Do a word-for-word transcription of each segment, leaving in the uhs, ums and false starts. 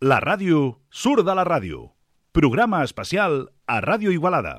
La ràdio surt de la ràdio. Programa especial a Ràdio Igualada.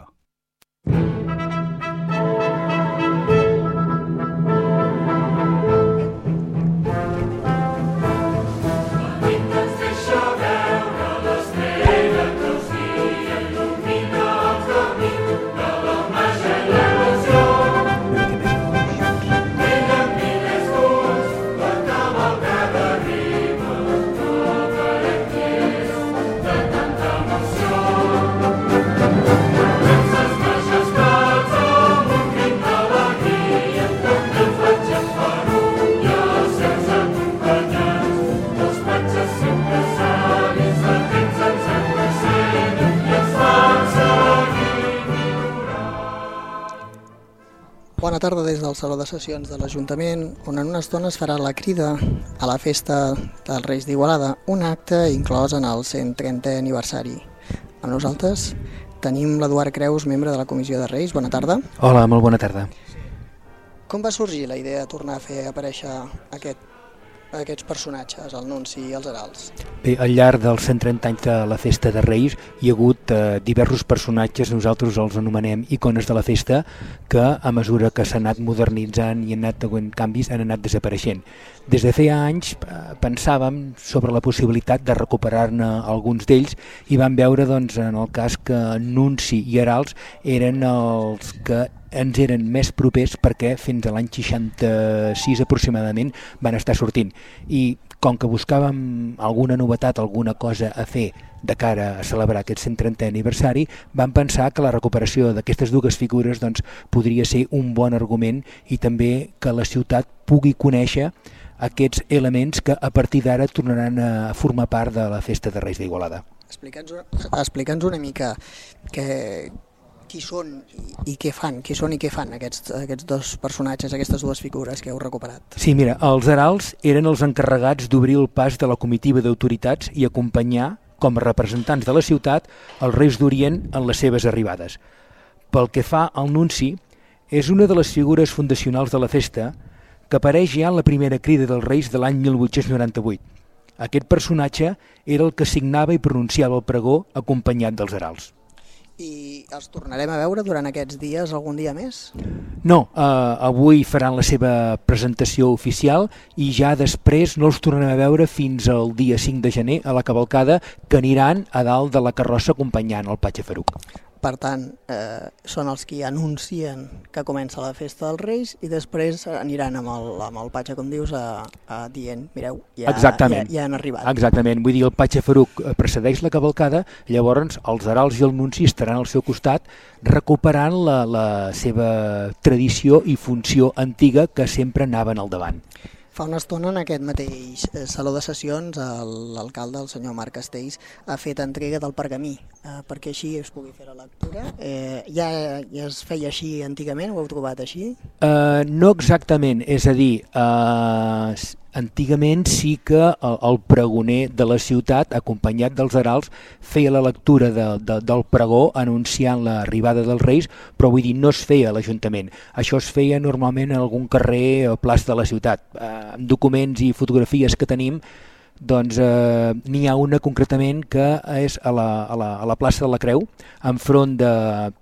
Bona tarda des del Saló de Sessions de l'Ajuntament, on en una estona es farà la crida a la festa dels Reis d'Igualada, un acte inclòs en el cent trentè aniversari. Amb nosaltres tenim l'Eduard Creus, membre de la Comissió de Reis. Bona tarda. Hola, molt bona tarda. Com va sorgir la idea de tornar a fer aparèixer aquest, aquests personatges, el Nunci i els Heralds? Bé, al llarg dels cent trenta anys de la Festa de Reis hi ha hagut eh, diversos personatges, nosaltres els anomenem icones de la festa, que a mesura que s'ha anat modernitzant i han anat havent canvis han anat desapareixent. Des de feia anys eh, pensàvem sobre la possibilitat de recuperar-ne alguns d'ells i vam veure, doncs, en el cas que Nunci i Heralds eren els que ens eren més propers perquè fins a l'any seixanta-sis aproximadament van estar sortint. I com que buscàvem alguna novetat, alguna cosa a fer de cara a celebrar aquest cent trentè aniversari, vam pensar que la recuperació d'aquestes dues figures doncs, podria ser un bon argument i també que la ciutat pugui conèixer aquests elements que a partir d'ara tornaran a formar part de la Festa de Reis d'Igualada. Explica'ns explica'ns una mica que, qui són i, i què fan, qui són i què fan aquests, aquests dos personatges, aquestes dues figures que heu recuperat. Sí, mira, els heralds eren els encarregats d'obrir el pas de la comitiva d'autoritats i acompanyar, com a representants de la ciutat, els Reis d'Orient en les seves arribades. Pel que fa al Nunci, és una de les figures fundacionals de la festa que apareix ja en la primera crida dels Reis de l'any mil vuit-cents noranta-vuit. Aquest personatge era el que signava i pronunciava el pregó acompanyat dels heralds. I els tornarem a veure durant aquests dies, algun dia més? No, eh, avui faran la seva presentació oficial i ja després no els tornarem a veure fins al dia cinc de gener a la cavalcada, que aniran a dalt de la carrossa acompanyant el Patge Faruc. Per tant, eh, són els que anuncien que comença la festa dels Reis i després aniran amb el, amb el Patge, com dius, a, a dient, mireu, ja, ja, ja han arribat. Exactament, vull dir, el Patge Faruc precedeix la cavalcada, llavors els heralds i el Nunci estaran al seu costat recuperant la, la seva tradició i funció antiga que sempre anaven al davant. Fa una estona en aquest mateix Saló de Sessions l'alcalde, el senyor Marc Castells, ha fet entrega del pergamí eh, perquè així es pugui fer la lectura. Eh, ja, ja es feia així antigament? Ho heu trobat així? Uh, no exactament, és a dir, uh, antigament sí que el, el pregoner de la ciutat, acompanyat dels heralds, feia la lectura de, de, del pregó anunciant l'arribada dels Reis, però vull dir, no es feia a l'Ajuntament. Això es feia normalment en algun carrer o plaça de la ciutat. Eh, amb documents i fotografies que tenim, doncs eh, n'hi ha una concretament que és a la, a la, a la plaça de la Creu, enfront de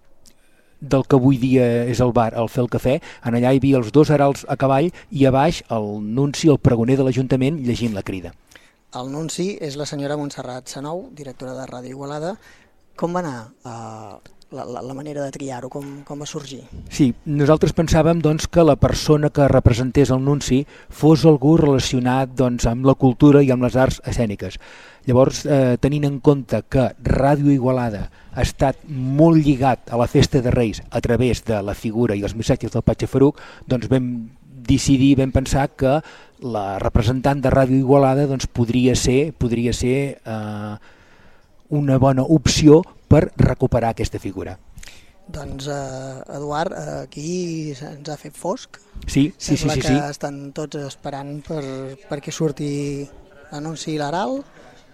del que avui dia és el bar, el Fer el Cafè. En allà hi havia els dos heralds a cavall i a baix el Nunci, el pregoner de l'Ajuntament, llegint la crida. El Nunci és la senyora Montserrat Sanou, directora de Ràdio Igualada. Com va anar eh, la, la, la manera de triar-ho? Com, com va sorgir? Sí, nosaltres pensàvem doncs, que la persona que representés el Nunci fos algú relacionat doncs, amb la cultura i amb les arts escèniques. Llavors, eh, tenint en compte que Ràdio Igualada ha estat molt lligat a la Festa de Reis a través de la figura i els missatges del Patge Faruc, doncs vam decidir, vam pensar que la representant de Ràdio Igualada doncs, podria ser, podria ser eh, una bona opció per recuperar aquesta figura. Doncs, eh, Eduard, aquí ens ha fet fosc. Sí, sí, sí, sí, que sí. Estan tots esperant per, perquè surti l'anunci l'Herald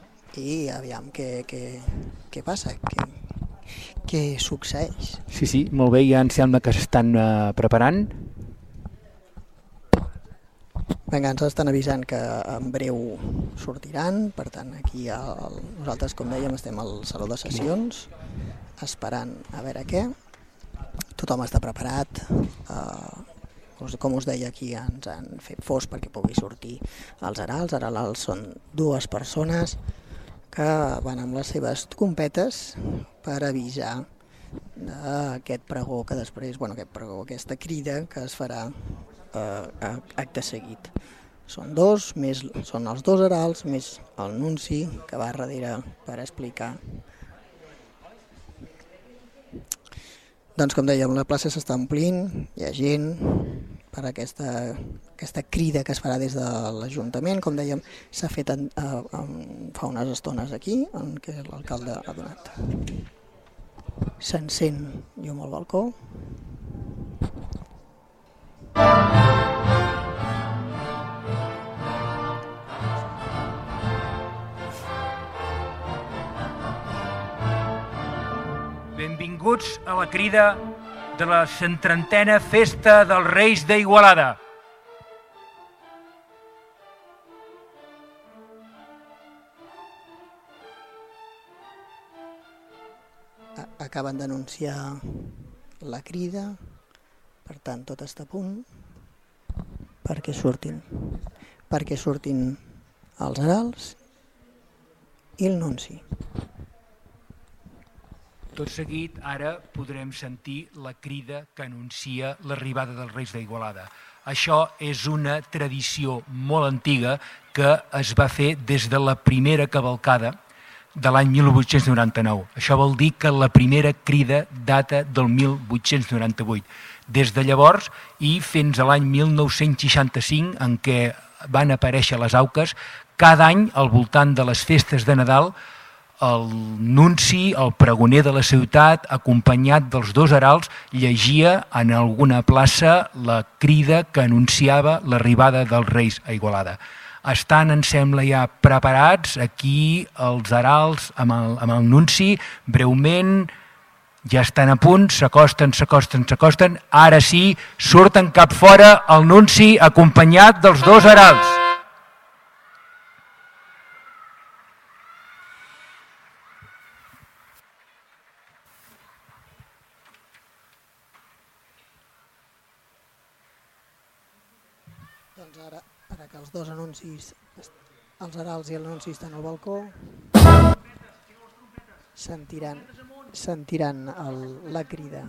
i aviam què, què, què passa, què, què succeeix. Sí, sí, molt bé, ja em sembla que s'estan uh, preparant. Vinga, ens estan avisant que en breu sortiran, per tant aquí el, nosaltres, com dèiem, estem al Saló de Sessions esperant a veure què. Tothom està preparat, eh, com us deia, aquí ens han fet fos perquè pugui sortir els arals. Els arals són dues persones que van amb les seves trompetes per avisar d'aquest pregó que després, bueno, aquest pregó, aquesta crida que es farà eh, acte seguit. Són dos, més, són els dos arals, més el nunci que va darrere per explicar. Doncs com dèiem, la plaça s'està omplint, hi ha gent per aquesta, aquesta crida que es farà des de l'Ajuntament. Com dèiem, s'ha fet en, en, fa unes estones aquí, en què l'alcalde ha donat. S'encén llum al balcó. Benvinguts a la crida de la cent trentena Festa dels Reis d'Igualada. Acaben d'anunciar la crida, per tant tot està a punt perquè surtin, perquè surtin els arals i el nunci. Tot seguit, ara podrem sentir la crida que anuncia l'arribada dels Reis d'Igualada. Això és una tradició molt antiga que es va fer des de la primera cavalcada de l'any mil vuit-cents noranta-nou. Això vol dir que la primera crida data del mil vuit-cents noranta-vuit. Des de llavors i fins a l'any mil nou-cents seixanta-cinc, en què van aparèixer les auques, cada any al voltant de les festes de Nadal, el nunci, el pregoner de la ciutat, acompanyat dels dos arals, llegia en alguna plaça la crida que anunciava l'arribada dels Reis a Igualada. Estan, em sembla, ja preparats aquí els arals amb el, amb el nunci, breument, ja estan a punt, s'acosten, s'acosten, s'acosten, ara sí, surten cap fora el nunci acompanyat dels dos arals. Doncs ara, ara que els dos anuncis, els arals i el nunci estan al balcó, sentiran, sentiran el, la crida.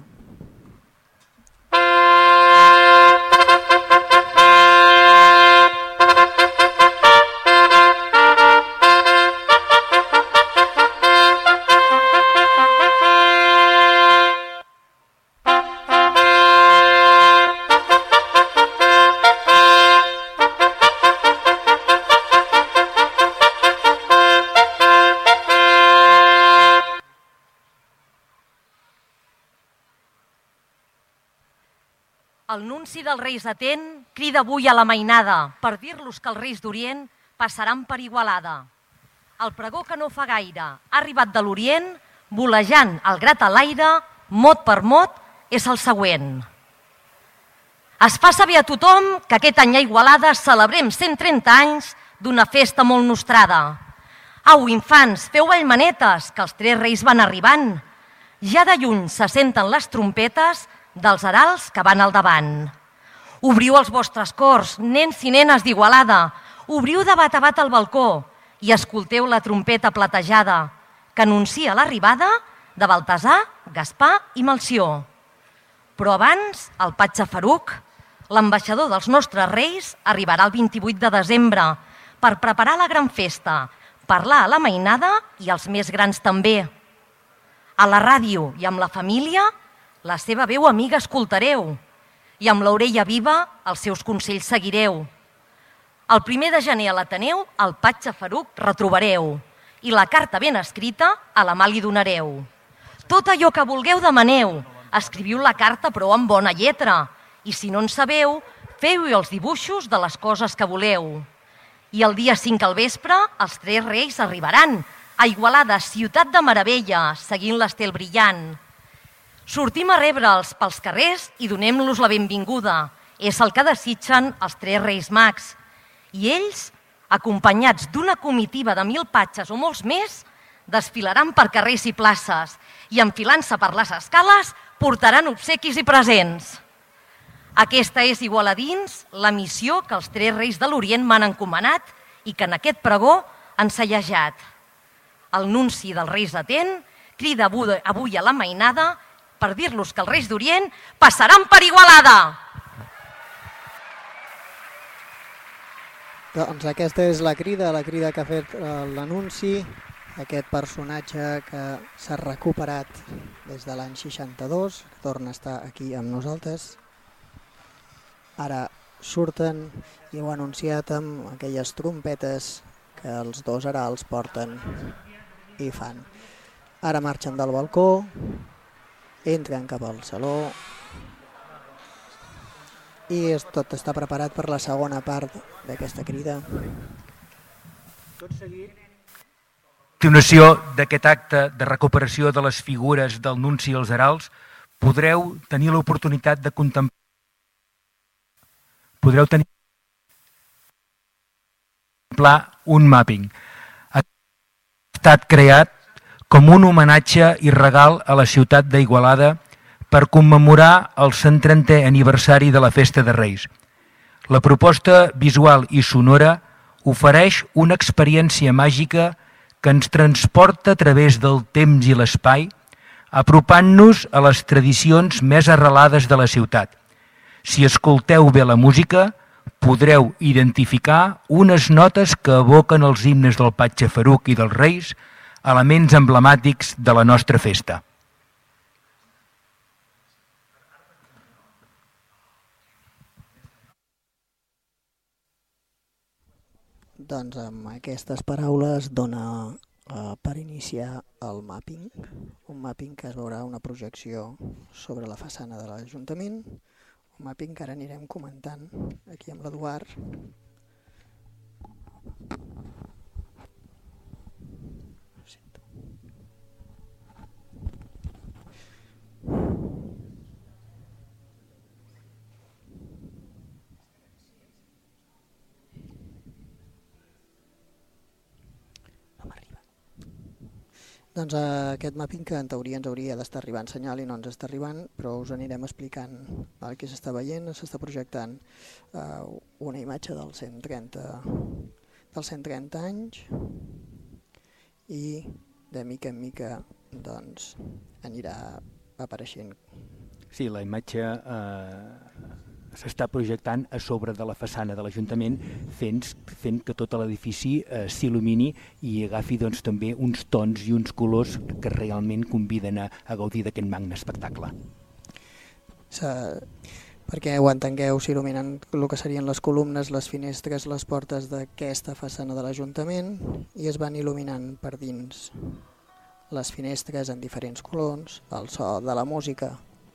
El nunci dels Reis d'Atent crida avui a la mainada per dir-los que els Reis d'Orient passaran per Igualada. El pregó que no fa gaire ha arribat de l'Orient, volejant el grat a l'aire, mot per mot, és el següent. Es fa saber a tothom que aquest any a Igualada celebrem cent trenta anys d'una festa molt nostrada. Au, infants, feu vallmanetes, que els tres reis van arribant. Ja de lluny se senten les trompetes dels arals que van al davant. Obriu els vostres cors, nens i nenes d'Igualada, obriu de bat a bat al balcó i escolteu la trompeta platejada que anuncia l'arribada de Baltasar, Gaspar i Melcior. Però abans, el patge Faruc, l'ambaixador dels nostres reis, arribarà el vint-i-vuit de desembre per preparar la gran festa, parlar a la mainada i als més grans també. A la ràdio i amb la família, la seva veu amiga escoltareu i amb l'orella viva els seus consells seguireu. El primer de gener a l'Ateneu el patge Faruc retrobareu i la carta ben escrita a la mà li donareu. Tot allò que vulgueu demaneu, escriviu la carta però amb bona lletra i si no en sabeu, feu-hi els dibuixos de les coses que voleu. I el dia cinc al vespre els tres reis arribaran a Igualada, ciutat de meravella, seguint l'estel brillant. Sortim a rebre'ls pels carrers i donem-los la benvinguda. És el que desitgen els tres reis mags. I ells, acompanyats d'una comitiva de mil patges o molts més, desfilaran per carrers i places i, enfilant-se per les escales, portaran obsequis i presents. Aquesta és, igualadins, la missió que els tres reis de l'Orient m'han encomanat i que en aquest pregó han cellejat. El nunci dels reis d'Aten crida avui a la mainada per dir-los que els reis d'Orient passaran per Igualada. Doncs aquesta és la crida, la crida que ha fet l'anunci, aquest personatge que s'ha recuperat des de l'any seixanta-dos, que torna a estar aquí amb nosaltres. Ara surten i ho ha anunciat amb aquelles trompetes que els dos herals porten i fan. Ara marxen del balcó, entren cap al saló i tot està preparat per la segona part d'aquesta crida. Tot seguit, a continuació d'aquest acte de recuperació de les figures del nunci i els herals, podreu tenir l'oportunitat de contemplar podreu tenir un mapping. Ha estat creat com un homenatge i regal a la ciutat d'Igualada per commemorar el cent trentè aniversari de la Festa de Reis. La proposta visual i sonora ofereix una experiència màgica que ens transporta a través del temps i l'espai, apropant-nos a les tradicions més arrelades de la ciutat. Si escolteu bé la música, podreu identificar unes notes que evoquen els himnes del Patge Faruc i dels Reis, elements emblemàtics de la nostra festa. Doncs amb aquestes paraules dona uh, per iniciar el mapping, un mapping que es veurà una projecció sobre la façana de l'Ajuntament, un mapping que ara anirem comentant aquí amb l'Eduard. Doncs uh, aquest mapping que en teoria ens hauria d'estar arribant senyal i no ens està arribant, però us anirem explicant el que s'està veient. S'està projectant uh, una imatge dels cent trenta, dels cent trenta anys i de mica en mica doncs, anirà apareixent. Sí, la imatge eh, s'està projectant a sobre de la façana de l'Ajuntament, fent, fent que tot l'edifici eh, s'il·lumini i agafi doncs, també uns tons i uns colors que realment conviden a, a gaudir d'aquest magne espectacle. Sa, perquè ho entengueu, s'il·luminen el que serien les columnes, les finestres, les portes d'aquesta façana de l'Ajuntament i es van il·luminant per dins les finestres en diferents colors, el so de la música.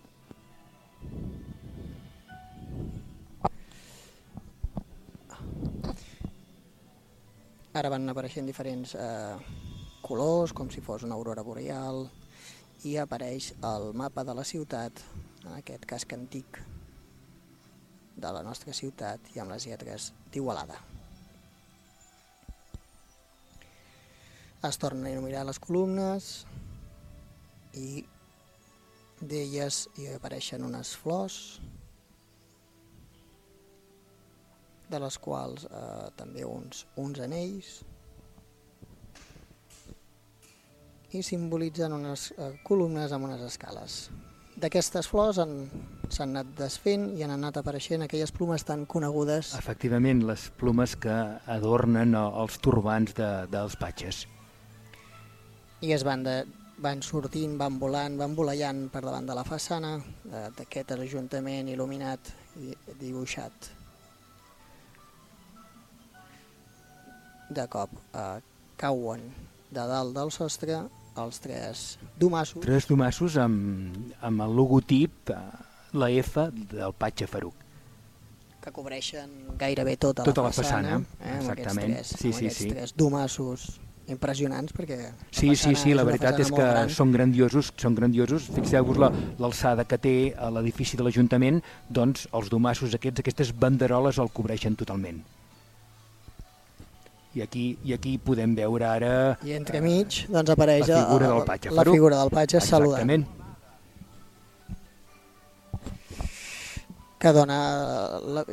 Ara van apareixent diferents eh, colors, com si fos una aurora boreal, i apareix el mapa de la ciutat, en aquest casc antic de la nostra ciutat i amb les lletres d'Igualada. Es tornen a il·luminar les columnes i d'elles hi apareixen unes flors, de les quals eh, també uns, uns anells, i simbolitzen unes eh, columnes amb unes escales. D'aquestes flors s'han anat desfent i han anat apareixent aquelles plomes tan conegudes. Efectivament, les plomes que adornen els turbants de, dels patges. I es van, de, van sortint, van volant, van voleiant per davant de la façana d'aquest ajuntament il·luminat i dibuixat. De cop eh, cauen de dalt del sostre els tres domassos. Tres domassos amb, amb el logotip, eh, la F del Patge Faruc. Que cobreixen gairebé tota, tota la, la façana. façana, eh, exactament. Amb aquests tres, sí, amb sí, aquests sí. tres domassos impressionants perquè sí, sí, sí, la veritat és que són grandiosos, són grandiosos. Fixeu-vos l'alçada que té l'edifici de l'Ajuntament, doncs els domassos aquests, aquestes banderoles el cobreixen totalment. I aquí, I aquí podem veure ara... I entremig doncs, apareix la figura del Patge la Faruc. figura del Patge saludant. Exactament. Que dona... La...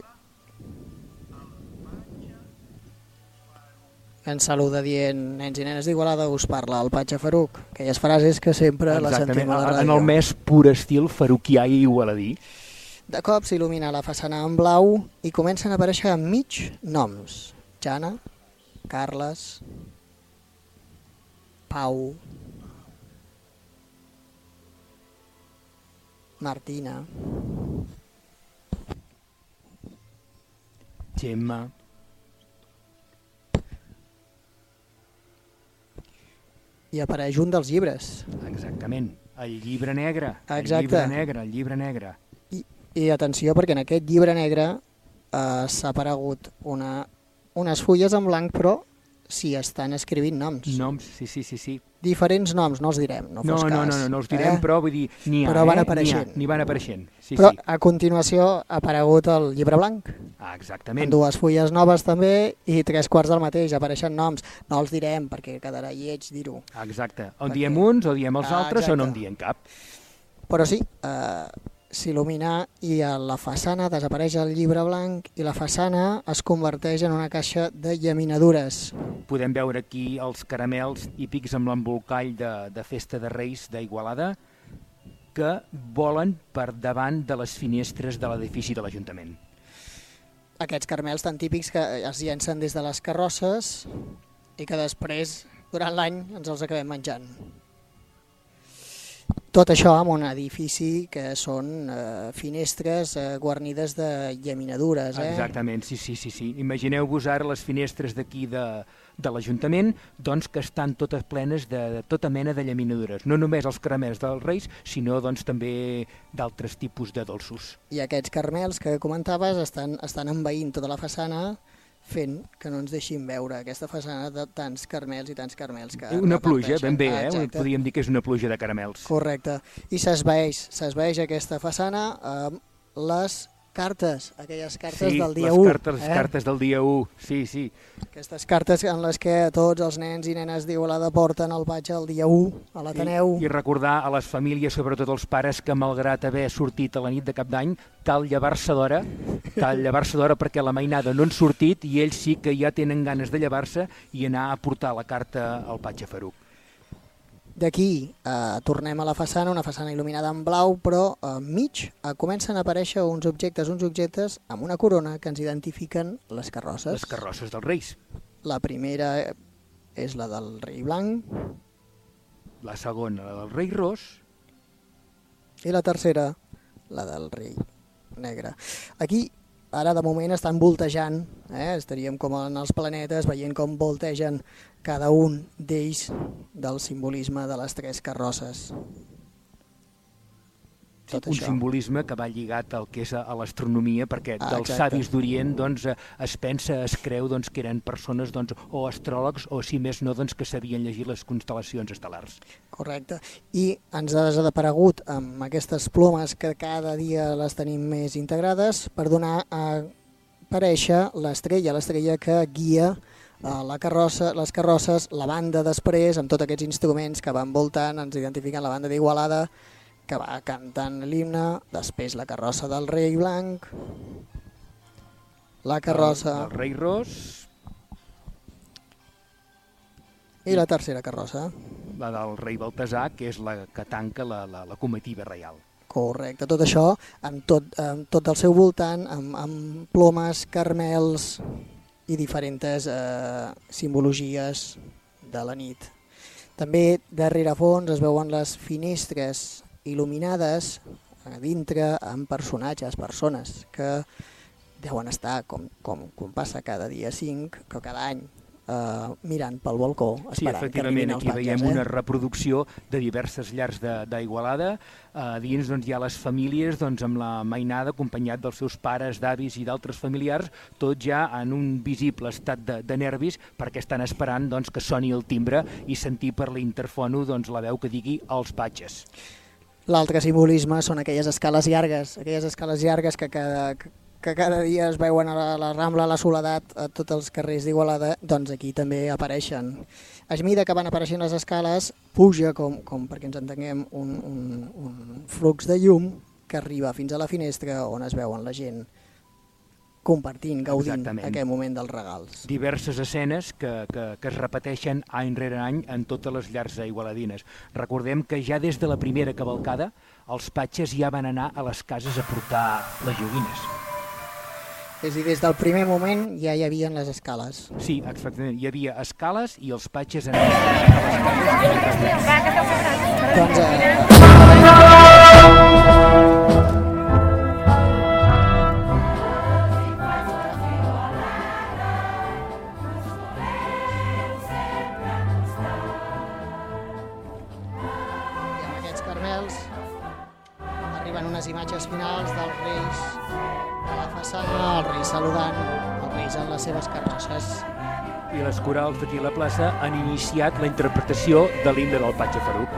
que ens saluda dient nens i nenes d'Igualada, us parla el Patge Faruc. Aquelles frases que sempre les sentim a la ràdio. En el més pur estil faruquià i igualadí. De cop s'il·lumina la façana en blau i comencen a aparèixer enmig noms. Jana, Carles, Pau, Martina, Gemma, i apareix un dels llibres. exactament, el llibre negre, el Exacte. llibre negre, el llibre negre. I, i atenció, perquè en aquest llibre negre eh, s'ha aparegut una, unes fulles en blanc, però s'hi estan escrivint noms. Noms, sí, sí, sí, sí. Diferents noms, no els direm, no No, fos no, cas. no, no, no els direm, eh? però vull dir, n'hi ha, Però van eh? apareixent. N'hi van apareixent, sí, Però sí. a continuació ha aparegut el llibre blanc, Ah, amb exactament. dues fulles noves també i tres quarts del mateix, apareixen noms. No els direm perquè quedarà lleig dir-ho. Exacte. O en Perquè- diem uns, o diem els Ah, altres, o no en exacte. diem cap. Però sí, eh, s'il·lumina i a la façana desapareix el llibre blanc i la façana es converteix en una caixa de llaminadures. Podem veure aquí els caramels típics amb l'embolcall de, de Festa de Reis d'Igualada que volen per davant de les finestres de l'edifici de l'Ajuntament. Aquests caramels tan típics que es llencen des de les carrosses i que després, durant l'any, ens els acabem menjant. Tot això amb un edifici que són eh, finestres eh, guarnides de llaminadures. Eh? Exactament, sí, sí, sí. sí. Imagineu-vos ara les finestres d'aquí de, de l'Ajuntament, doncs que estan totes plenes de, de tota mena de llaminadures. No només els caramels dels Reis, sinó doncs, també d'altres tipus de dolços. I aquests caramels que comentaves estan, estan envaint tota la façana, fent que no ens deixin veure aquesta façana de tants caramels i tants caramels que Una pluja, reparteixen. ben bé, eh? Exacte. Podríem dir que és una pluja de caramels. Correcte. I s'esvaeix, s'esvaeix aquesta façana amb les cartes, aquelles cartes Sí, del dia les u. cartes, les eh? cartes del dia u, sí, sí. Aquestes cartes en les que tots els nens i nenes d'Igualada porten el Patge el dia u a l'Ateneu. I, I recordar a les famílies, sobretot els pares, que malgrat haver sortit a la nit de Cap d'Any, cal llevar-se d'hora, cal llevar-se d'hora perquè la mainada no han sortit i ells sí que ja tenen ganes de llevar-se i anar a portar la carta al Patge Faruc. D'aquí eh, tornem a la façana, una façana il·luminada en blau, però enmig eh, comencen a aparèixer uns objectes, uns objectes amb una corona que ens identifiquen les carrosses. Les carrosses dels Reis. La primera és la del rei blanc La segona, la del Rei Ros. i la tercera, la del rei negre. Aquí, ara de moment estan voltejant, eh? Estaríem com en els planetes veient com voltegen cada un d'ells del simbolisme de les tres carrosses. Tot un això. simbolisme que va lligat al que és a, a l'astronomia, perquè Ah, dels exacte. savis d'Orient doncs, eh, es pensa, es creu doncs, que eren persones doncs, o astròlegs o, si més no, doncs, que sabien llegir les constel·lacions estel·lars. Correcte. I ens ha desaparegut amb aquestes plomes que cada dia les tenim més integrades per donar a aparèixer l'estrella, l'estrella que guia eh, la carrossa, les carrosses, la banda després, amb tots aquests instruments que van voltant, ens identifiquen la banda d'Igualada, que va cantant l'himne, després la carrossa del rei blanc, la carrossa El, el Rei Ros, i la tercera carrossa. la del rei Baltasar, que és la que tanca la, la, la comitiva reial. Correcte, tot això amb tot, amb tot el seu voltant, amb, amb plomes, carmels i diferents eh, simbologies de la nit. També darrere fons es veuen les finestres il·luminades a dintre amb personatges, persones que deuen estar, com, com, com passa cada dia cinc, que cada any, eh, mirant pel balcó, Sí, esperant que efectivament, arribin els aquí patges. veiem eh? una reproducció de diverses llars d'Igualada. A dins doncs, hi ha les famílies doncs, amb la mainada, acompanyat dels seus pares, d'avis i d'altres familiars, tot ja en un visible estat de, de nervis, perquè estan esperant doncs, que soni el timbre i sentir per l'interfono doncs, la veu que digui els patges. L'altre simbolisme són aquelles escales llargues, aquelles escales llargues que cada, que cada dia es veuen a la, la Rambla, a la Soledat, a tots els carrers d'Igualada, doncs aquí també apareixen. A mesura que van apareixent les escales, puja, com, com perquè ens entenguem, un, un, un flux de llum que arriba fins a la finestra on es veuen la gent compartint, gaudint Exactament. Aquest moment dels regals. Diverses escenes que, que, que es repeteixen any rere any en totes les llars igualadines. Recordem que ja des de la primera cavalcada els patges ja van anar a les cases a portar les joguines. És a dir, des del primer moment ja hi havia les escales. Sí, exactament. Hi havia escales i els patges anaven a les cases. Doncs, eh... unes imatges finals dels reis a la façana, els reis saludant, els reis en les seves carrosses. I les corals d'aquí a la plaça han iniciat la interpretació de l'himne del Patge Faruc.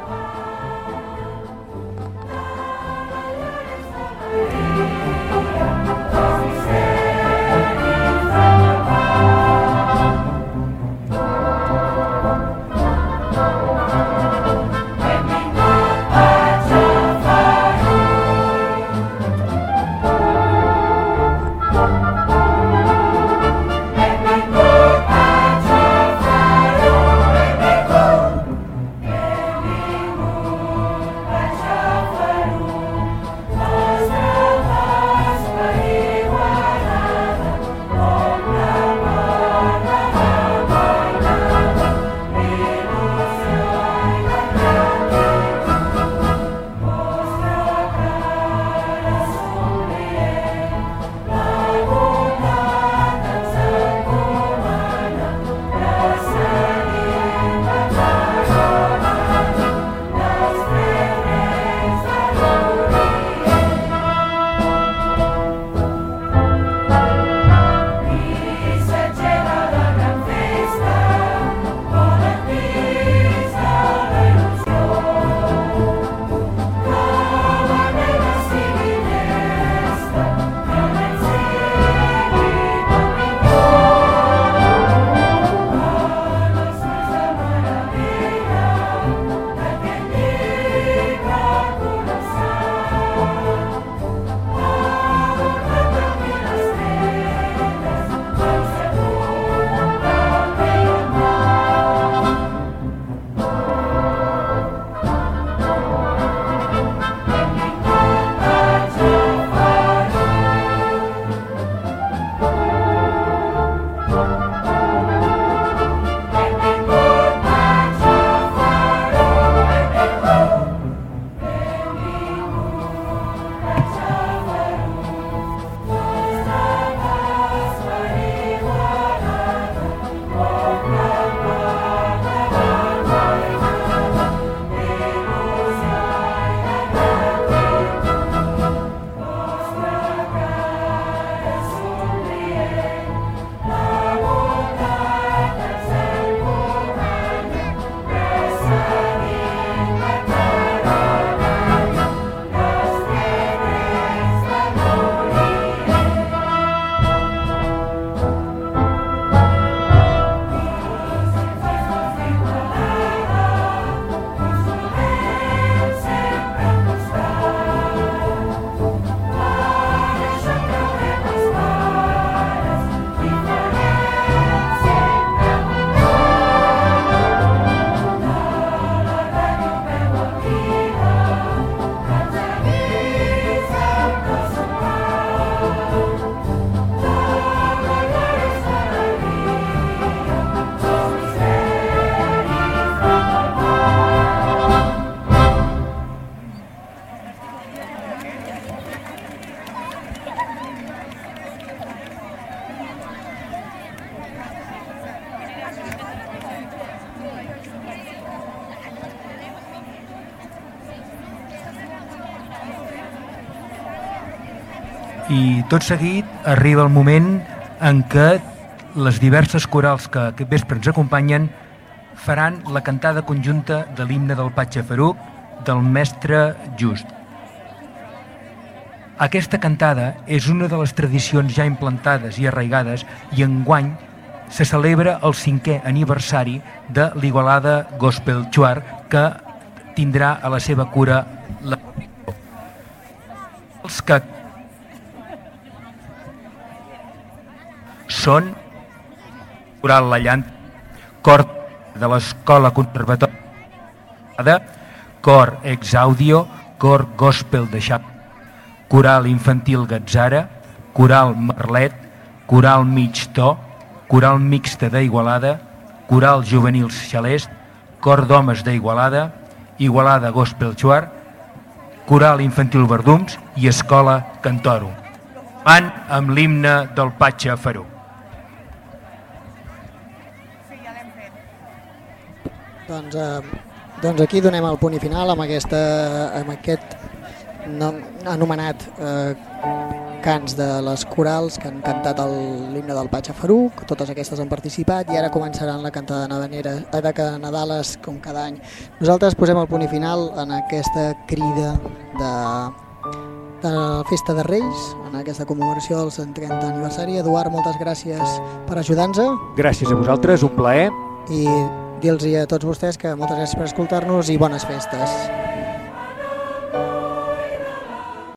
I tot seguit arriba el moment en què les diverses corals que aquest vespre ens acompanyen faran la cantada conjunta de l'himne del Patge Faruc del mestre Just. Aquesta cantada és una de les tradicions ja implantades i arraigades i enguany se celebra el cinquè aniversari de l'Igualada Gospel Choir, que tindrà a la seva cura la... Els que són Coral La Llanta, cor de l'Escola Conservatòria, cor Ex Audio, cor Gospel de Xap, coral infantil Gatzara, coral Merlet, coral Mig To, coral mixta d'Igualada, coral juvenils Xalest, cor d'homes d'Igualada, Igualada Gospel Choir, coral infantil Verdums i escola Cantoro. Van amb l'himne del Patxa Ferú. Doncs, eh, doncs aquí donem el punt i final amb, aquesta, amb aquest no, anomenat eh, cants de les corals que han cantat l'himne del Patxa Ferú. Totes aquestes han participat i ara començaran la cantada nadanera, de Nadales com cada any. Nosaltres posem el punt i final en aquesta crida de, de la Festa de Reis, en aquesta commemoració del cent trentè aniversari. Eduard, moltes gràcies per ajudar-nos. Gràcies a vosaltres, un plaer. I dir-los a tots vostès que moltes gràcies per escoltar-nos i bones festes.